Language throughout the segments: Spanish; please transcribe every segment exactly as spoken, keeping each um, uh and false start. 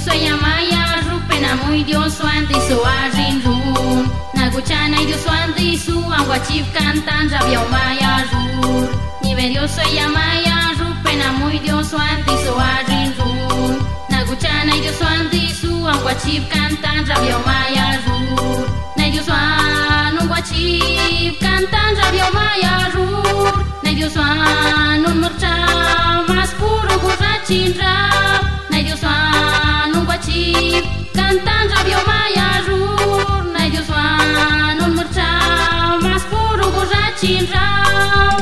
soy amaya rupena muy Dios suante so arin run naguchana y Dios suante y su anguachif cantan rabia maya rur nivel Dios soy amaya rupena muy Dios suante so arin run naguchana y Dios suante y su anguachif cantan rabia maya rur na Dios suan anguachif cantan rabia maya rur na Dios suan un marcha más puro borrachin rap na Dios suan anguachif cantan rabia maya rur na Dios suan un marcha más puro borrachin rap.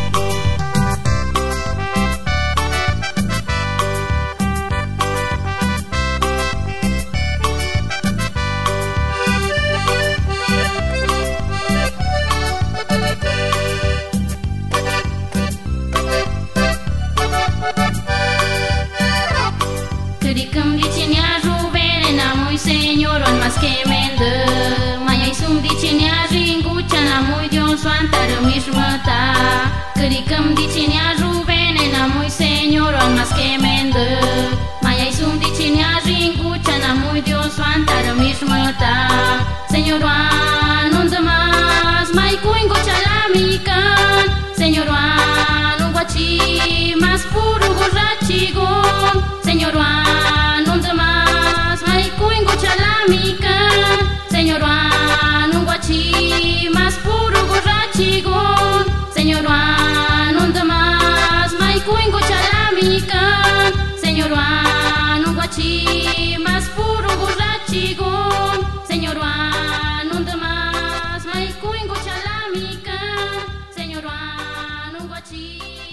Kerikam di cinya rubena muy señor on más que mende maya isum di cinya ringu chana muy Dios suantar mismata Kerikam di cinya rubena muy señor on más que mende maya isum di cinya ringu chana muy Dios suantar mismata señor wan un demás mai kuingo chalamikan señor wan un guachi más puro borrachigon señor wan un demás mai kuingo chalamikan señor wan un guachi más puro borrachigon señor wan un demás mai kuingo chalamikan señor wan un guachi más puro borrachigon señor wan un demás mai kuingo chalamikan señor wan un guachi